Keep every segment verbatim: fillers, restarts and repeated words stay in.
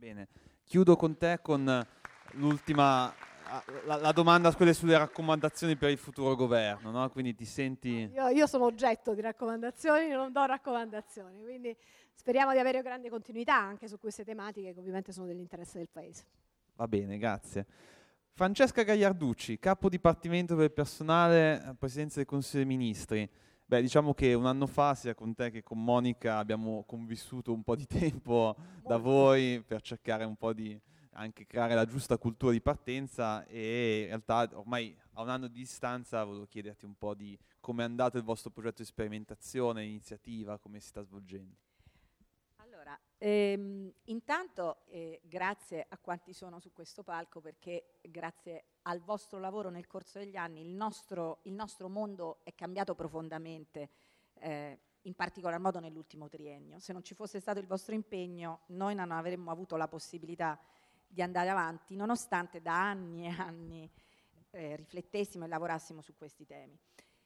Bene, chiudo con te con l'ultima, la, la domanda quelle sulle raccomandazioni per il futuro governo, no? Quindi ti senti... Io, io sono oggetto di raccomandazioni, non do raccomandazioni, quindi speriamo di avere grande continuità anche su queste tematiche che ovviamente sono dell'interesse del Paese. Va bene, grazie. Francesca Gagliarducci, capo dipartimento per il personale, Presidenza del Consiglio dei Ministri. Beh, diciamo che un anno fa, sia con te che con Monica, abbiamo convissuto un po' di tempo da voi per cercare un po' di anche creare la giusta cultura di partenza, e in realtà ormai a un anno di distanza volevo chiederti un po' di come è andato il vostro progetto di sperimentazione, iniziativa, come si sta svolgendo. Allora, ehm, intanto eh, grazie a quanti sono su questo palco, perché grazie al vostro lavoro nel corso degli anni il nostro, il nostro mondo è cambiato profondamente, eh, in particolar modo nell'ultimo triennio. Se non ci fosse stato il vostro impegno, noi non avremmo avuto la possibilità di andare avanti, nonostante da anni e anni eh, riflettessimo e lavorassimo su questi temi.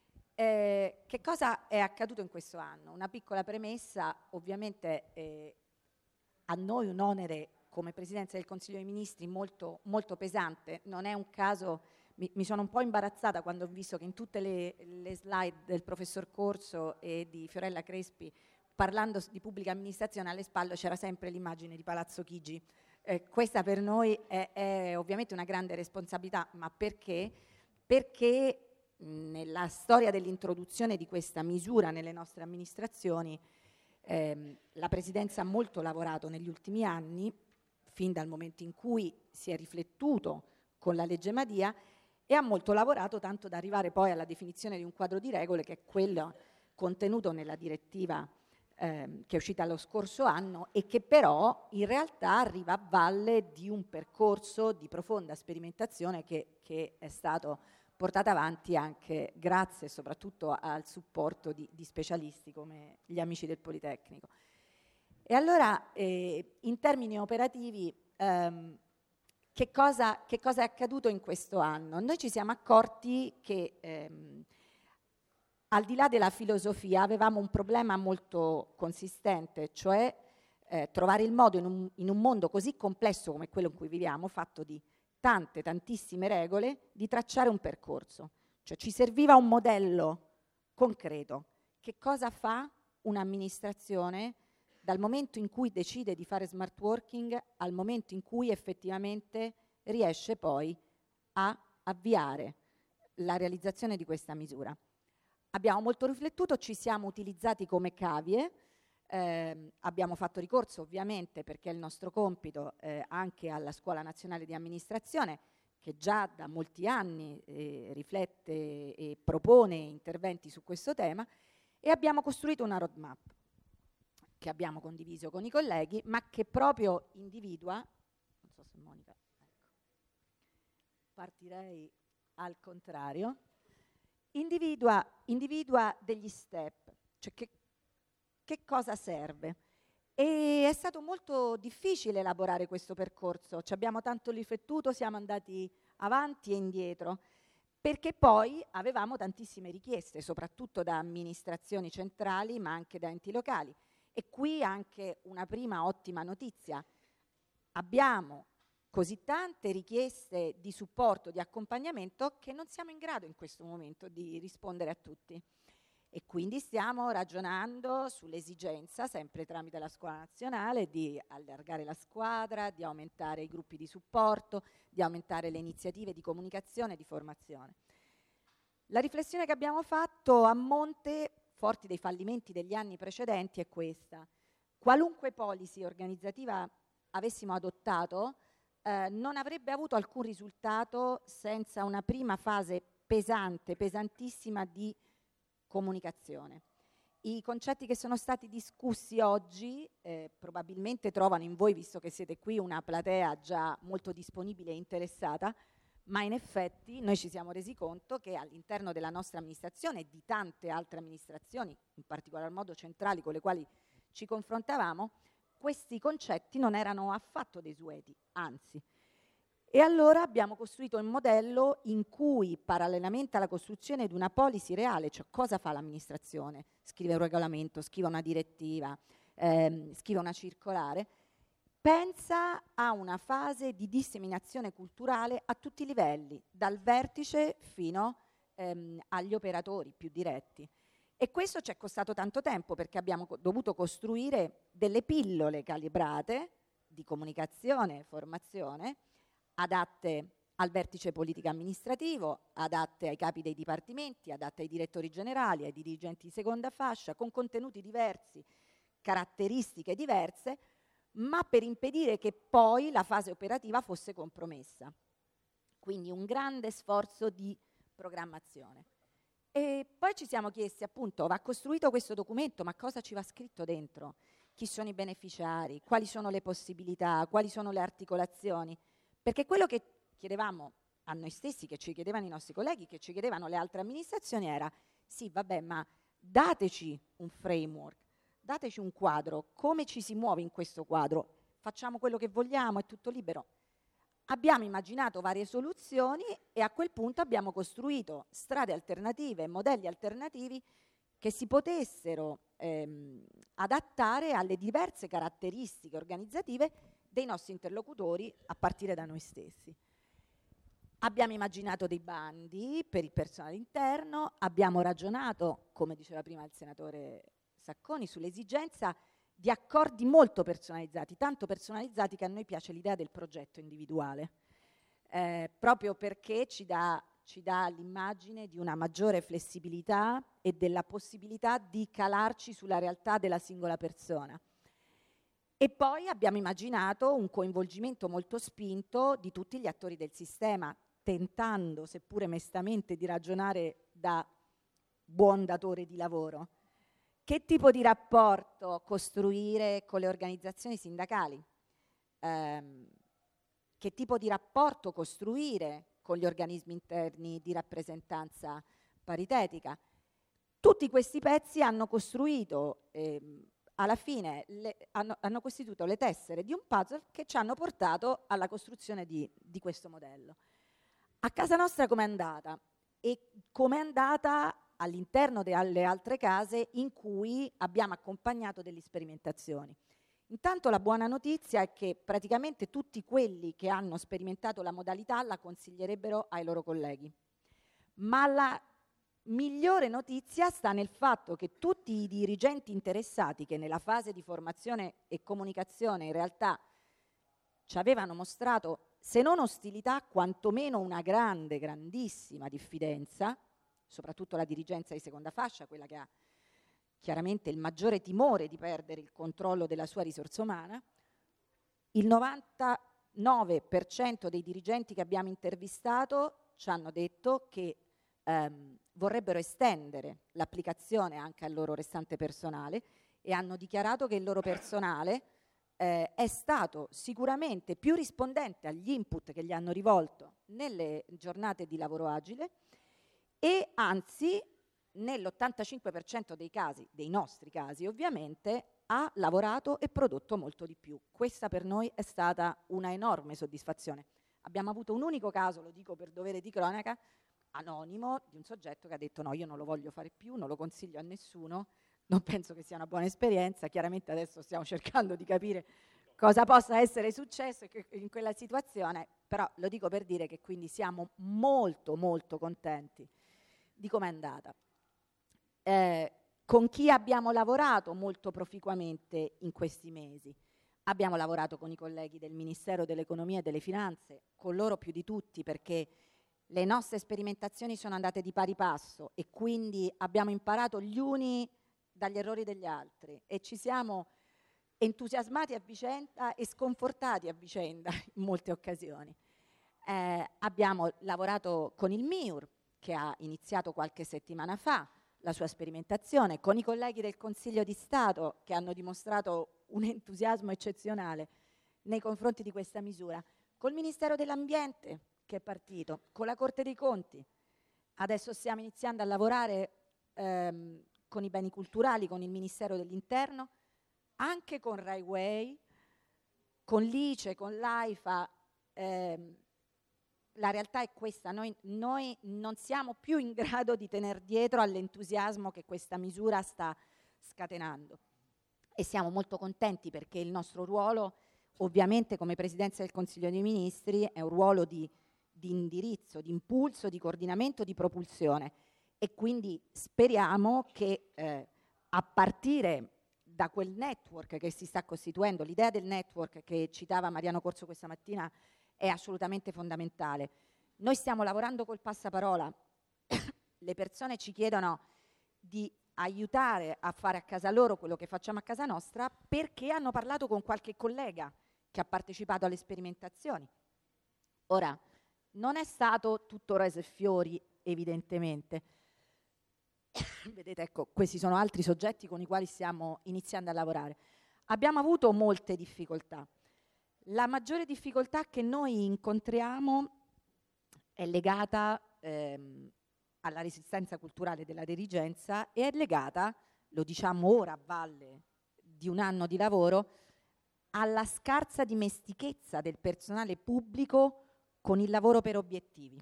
Eh, che cosa è accaduto in questo anno? Una piccola premessa: ovviamente eh, a noi un onere come Presidenza del Consiglio dei Ministri molto, molto pesante. Non è un caso, mi, mi sono un po' imbarazzata quando ho visto che in tutte le, le slide del professor Corso e di Fiorella Crespi, parlando di pubblica amministrazione, alle spalle c'era sempre l'immagine di Palazzo Chigi. Eh, questa per noi è, è ovviamente una grande responsabilità, ma perché? Perché nella storia dell'introduzione di questa misura nelle nostre amministrazioni ehm, la Presidenza ha molto lavorato negli ultimi anni, fin dal momento in cui si è riflettuto con la legge Madia, e ha molto lavorato tanto da arrivare poi alla definizione di un quadro di regole che è quello contenuto nella direttiva ehm, che è uscita lo scorso anno, e che però in realtà arriva a valle di un percorso di profonda sperimentazione che, che è stato portata avanti anche grazie soprattutto al supporto di, di specialisti come gli amici del Politecnico. E allora eh, in termini operativi ehm, che, cosa, che cosa è accaduto in questo anno? Noi ci siamo accorti che ehm, al di là della filosofia avevamo un problema molto consistente, cioè eh, trovare il modo in un, in un mondo così complesso come quello in cui viviamo, fatto di tante, tantissime regole, di tracciare un percorso. Cioè ci serviva un modello concreto. Che cosa fa un'amministrazione dal momento in cui decide di fare smart working al momento in cui effettivamente riesce poi a avviare la realizzazione di questa misura? Abbiamo molto riflettuto, ci siamo utilizzati come cavie. Eh, abbiamo fatto ricorso ovviamente, perché è il nostro compito, eh, anche alla Scuola Nazionale di Amministrazione, che già da molti anni eh, riflette e propone interventi su questo tema, e abbiamo costruito una roadmap che abbiamo condiviso con i colleghi, ma che proprio individua, non so se Monica, ecco, partirei al contrario, individua, individua degli step, cioè che Che cosa serve? E è stato molto difficile elaborare questo percorso, ci abbiamo tanto riflettuto, siamo andati avanti e indietro, perché poi avevamo tantissime richieste, soprattutto da amministrazioni centrali, ma anche da enti locali. E qui anche una prima ottima notizia: abbiamo così tante richieste di supporto, di accompagnamento, che non siamo in grado in questo momento di rispondere a tutti. E quindi stiamo ragionando sull'esigenza, sempre tramite la Scuola Nazionale, di allargare la squadra, di aumentare i gruppi di supporto, di aumentare le iniziative di comunicazione e di formazione. La riflessione che abbiamo fatto a monte, forti dei fallimenti degli anni precedenti, è questa: qualunque policy organizzativa avessimo adottato eh, non avrebbe avuto alcun risultato senza una prima fase pesante, pesantissima di comunicazione. I concetti che sono stati discussi oggi eh, probabilmente trovano in voi, visto che siete qui, una platea già molto disponibile e interessata, ma in effetti noi ci siamo resi conto che all'interno della nostra amministrazione e di tante altre amministrazioni, in particolar modo centrali, con le quali ci confrontavamo, questi concetti non erano affatto desueti, anzi. E allora abbiamo costruito un modello in cui, parallelamente alla costruzione di una policy reale, cioè cosa fa l'amministrazione? Scrive un regolamento, scrive una direttiva, ehm, scrive una circolare, pensa a una fase di disseminazione culturale a tutti i livelli, dal vertice fino ehm, agli operatori più diretti. E questo ci è costato tanto tempo, perché abbiamo co- dovuto costruire delle pillole calibrate di comunicazione e formazione, adatte al vertice politico amministrativo, adatte ai capi dei dipartimenti, adatte ai direttori generali, ai dirigenti di seconda fascia, con contenuti diversi, caratteristiche diverse, ma per impedire che poi la fase operativa fosse compromessa. Quindi un grande sforzo di programmazione. E poi ci siamo chiesti, appunto, va costruito questo documento, ma cosa ci va scritto dentro? Chi sono i beneficiari? Quali sono le possibilità? Quali sono le articolazioni? Perché quello che chiedevamo a noi stessi, che ci chiedevano i nostri colleghi, che ci chiedevano le altre amministrazioni era, sì, vabbè, ma dateci un framework, dateci un quadro, come ci si muove in questo quadro? Facciamo quello che vogliamo, è tutto libero? Abbiamo immaginato varie soluzioni e a quel punto abbiamo costruito strade alternative, modelli alternativi che si potessero ehm, adattare alle diverse caratteristiche organizzative dei nostri interlocutori a partire da noi stessi. Abbiamo immaginato dei bandi per il personale interno, abbiamo ragionato, come diceva prima il senatore Sacconi, sull'esigenza di accordi molto personalizzati, tanto personalizzati che a noi piace l'idea del progetto individuale, eh, proprio perché ci dà, ci dà l'immagine di una maggiore flessibilità e della possibilità di calarci sulla realtà della singola persona. E poi abbiamo immaginato un coinvolgimento molto spinto di tutti gli attori del sistema, tentando, seppure mestamente, di ragionare da buon datore di lavoro. Che tipo di rapporto costruire con le organizzazioni sindacali? Ehm, che tipo di rapporto costruire con gli organismi interni di rappresentanza paritetica? Tutti questi pezzi hanno costruito, ehm, alla fine, le, hanno, hanno costituito le tessere di un puzzle che ci hanno portato alla costruzione di, di questo modello. A casa nostra com'è andata? E com'è andata all'interno delle altre case in cui abbiamo accompagnato delle sperimentazioni. Intanto la buona notizia è che praticamente tutti quelli che hanno sperimentato la modalità la consiglierebbero ai loro colleghi. Ma la migliore notizia sta nel fatto che tutti i dirigenti interessati che nella fase di formazione e comunicazione in realtà ci avevano mostrato, se non ostilità, quantomeno una grande, grandissima diffidenza, soprattutto la dirigenza di seconda fascia, quella che ha chiaramente il maggiore timore di perdere il controllo della sua risorsa umana, il novantanove per cento dei dirigenti che abbiamo intervistato ci hanno detto che ehm, vorrebbero estendere l'applicazione anche al loro restante personale e hanno dichiarato che il loro personale eh, è stato sicuramente più rispondente agli input che gli hanno rivolto nelle giornate di lavoro agile e anzi nell'ottantacinque per cento dei casi, dei nostri casi ovviamente, ha lavorato e prodotto molto di più. Questa per noi è stata una enorme soddisfazione. Abbiamo avuto un unico caso, lo dico per dovere di cronaca, anonimo, di un soggetto che ha detto no, io non lo voglio fare più, non lo consiglio a nessuno, non penso che sia una buona esperienza. Chiaramente adesso stiamo cercando di capire cosa possa essere successo in quella situazione, però lo dico per dire che quindi siamo molto molto contenti di com'è andata. Eh, con chi abbiamo lavorato molto proficuamente in questi mesi? Abbiamo lavorato con i colleghi del Ministero dell'Economia e delle Finanze, con loro più di tutti, perché le nostre sperimentazioni sono andate di pari passo e quindi abbiamo imparato gli uni dagli errori degli altri e ci siamo entusiasmati a vicenda e sconfortati a vicenda in molte occasioni. Eh, abbiamo lavorato con il M I U R, che ha iniziato qualche settimana fa la sua sperimentazione, con i colleghi del Consiglio di Stato che hanno dimostrato un entusiasmo eccezionale nei confronti di questa misura, col Ministero dell'Ambiente che è partito, con la Corte dei Conti. Adesso stiamo iniziando a lavorare ehm, con i beni culturali, con il Ministero dell'Interno, anche con Rai Way, con l'I C E, con l'AIFA. Ehm, La realtà è questa, noi, noi non siamo più in grado di tenere dietro all'entusiasmo che questa misura sta scatenando e siamo molto contenti perché il nostro ruolo ovviamente come Presidenza del Consiglio dei Ministri è un ruolo di, di indirizzo, di impulso, di coordinamento, di propulsione, e quindi speriamo che eh, a partire da quel network che si sta costituendo, l'idea del network che citava Mariano Corso questa mattina è assolutamente fondamentale. Noi stiamo lavorando col passaparola, le persone ci chiedono di aiutare a fare a casa loro quello che facciamo a casa nostra perché hanno parlato con qualche collega che ha partecipato alle sperimentazioni. Ora, non è stato tutto rose e fiori, evidentemente. Vedete, ecco, questi sono altri soggetti con i quali stiamo iniziando a lavorare. Abbiamo avuto molte difficoltà. La maggiore difficoltà che noi incontriamo è legata ehm, alla resistenza culturale della dirigenza e è legata, lo diciamo ora a valle di un anno di lavoro, alla scarsa dimestichezza del personale pubblico con il lavoro per obiettivi.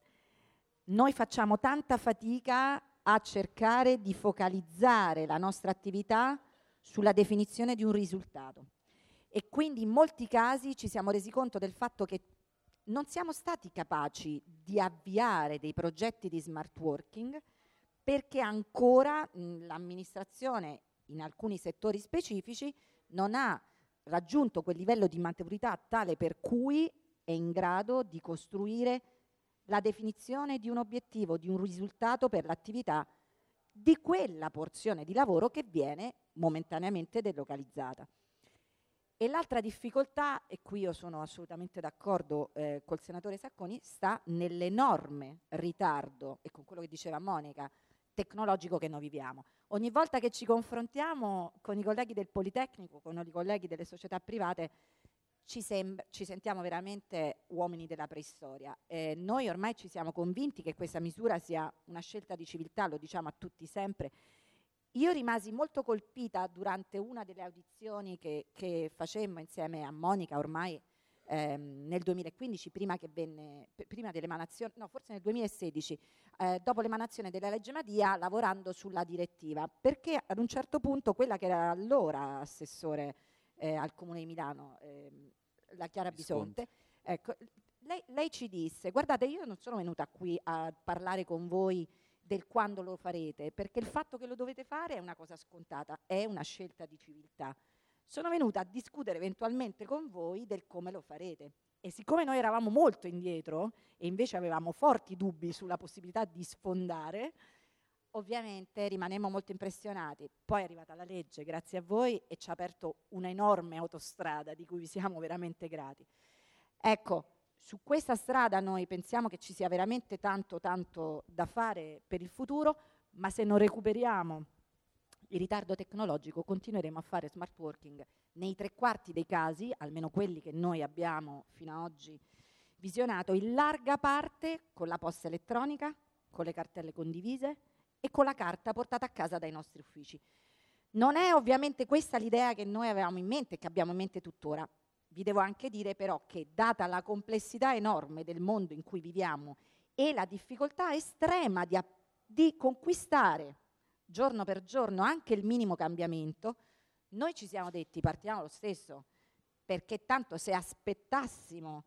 Noi facciamo tanta fatica a cercare di focalizzare la nostra attività sulla definizione di un risultato e quindi in molti casi ci siamo resi conto del fatto che non siamo stati capaci di avviare dei progetti di smart working perché ancora mh, l'amministrazione in alcuni settori specifici non ha raggiunto quel livello di maturità tale per cui è in grado di costruire la definizione di un obiettivo, di un risultato per l'attività di quella porzione di lavoro che viene momentaneamente delocalizzata. E l'altra difficoltà, e qui io sono assolutamente d'accordo eh, col senatore Sacconi, sta nell'enorme ritardo, e con quello che diceva Monica, tecnologico che noi viviamo. Ogni volta che ci confrontiamo con i colleghi del Politecnico, con i colleghi delle società private, ci, sembra, ci sentiamo veramente uomini della preistoria. Eh, noi ormai ci siamo convinti che questa misura sia una scelta di civiltà, lo diciamo a tutti sempre. Io rimasi molto colpita durante una delle audizioni che, che facemmo insieme a Monica ormai ehm, nel duemilaquindici, prima che venne, prima dell'emanazione, no forse nel duemilasedici, eh, dopo l'emanazione della legge Madia, lavorando sulla direttiva, perché ad un certo punto quella che era allora assessore eh, al Comune di Milano, eh, la Chiara Bisonte, ecco, lei, lei ci disse: guardate, io non sono venuta qui a parlare con voi del quando lo farete, perché il fatto che lo dovete fare è una cosa scontata, è una scelta di civiltà. Sono venuta a discutere eventualmente con voi del come lo farete. E siccome noi eravamo molto indietro e invece avevamo forti dubbi sulla possibilità di sfondare, ovviamente rimanemmo molto impressionati. Poi è arrivata la legge, grazie a voi, e ci ha aperto una enorme autostrada di cui vi siamo veramente grati. Ecco, su questa strada noi pensiamo che ci sia veramente tanto tanto da fare per il futuro, ma se non recuperiamo il ritardo tecnologico continueremo a fare smart working nei tre quarti dei casi, almeno quelli che noi abbiamo fino ad oggi visionato, in larga parte con la posta elettronica, con le cartelle condivise e con la carta portata a casa dai nostri uffici. Non è ovviamente questa l'idea che noi avevamo in mente e che abbiamo in mente tuttora. Vi devo anche dire però che, data la complessità enorme del mondo in cui viviamo e la difficoltà estrema di, di conquistare giorno per giorno anche il minimo cambiamento, noi ci siamo detti partiamo lo stesso, perché tanto se aspettassimo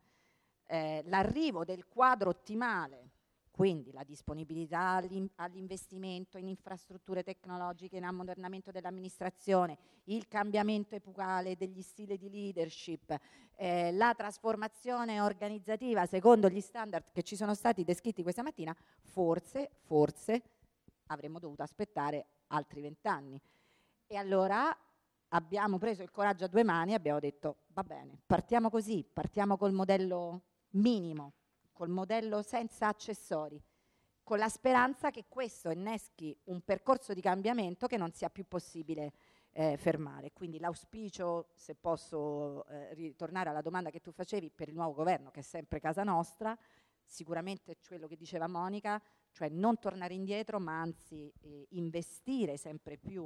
eh, l'arrivo del quadro ottimale, quindi la disponibilità all'investimento in infrastrutture tecnologiche, in ammodernamento dell'amministrazione, il cambiamento epocale degli stili di leadership, eh, la trasformazione organizzativa secondo gli standard che ci sono stati descritti questa mattina, forse, forse avremmo dovuto aspettare altri vent'anni. E allora abbiamo preso il coraggio a due mani e abbiamo detto va bene, partiamo così, partiamo col modello minimo, col modello senza accessori, con la speranza che questo inneschi un percorso di cambiamento che non sia più possibile eh, fermare. Quindi l'auspicio, se posso eh, ritornare alla domanda che tu facevi per il nuovo governo, che è sempre casa nostra, sicuramente quello che diceva Monica, cioè non tornare indietro, ma anzi eh, investire sempre più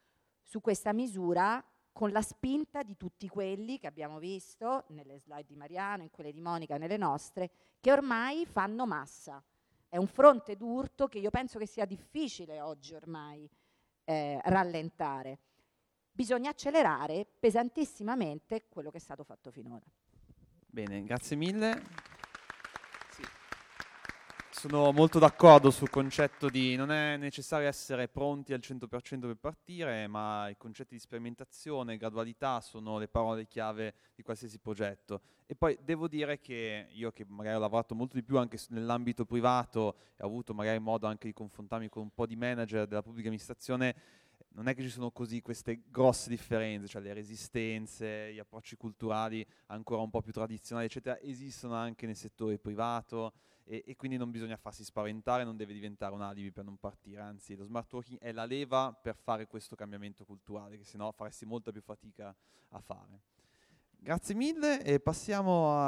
su questa misura, con la spinta di tutti quelli che abbiamo visto nelle slide di Mariano, in quelle di Monica, nelle nostre, che ormai fanno massa. È un fronte d'urto che io penso che sia difficile oggi ormai eh, rallentare. bisogna accelerare pesantissimamente quello che è stato fatto finora. Bene, grazie mille. Sì. Sono molto d'accordo sul concetto di non è necessario essere pronti al cento per cento per partire, ma i concetti di sperimentazione, gradualità sono le parole chiave di qualsiasi progetto. E poi devo dire che io, che magari ho lavorato molto di più anche nell'ambito privato e ho avuto magari modo anche di confrontarmi con un po' di manager della pubblica amministrazione, non è che ci sono così queste grosse differenze, cioè le resistenze, gli approcci culturali ancora un po' più tradizionali, eccetera, esistono anche nel settore privato. E, e quindi non bisogna farsi spaventare, non deve diventare un alibi per non partire, anzi lo smart working è la leva per fare questo cambiamento culturale, che sennò faresti molta più fatica a fare. Grazie mille e passiamo a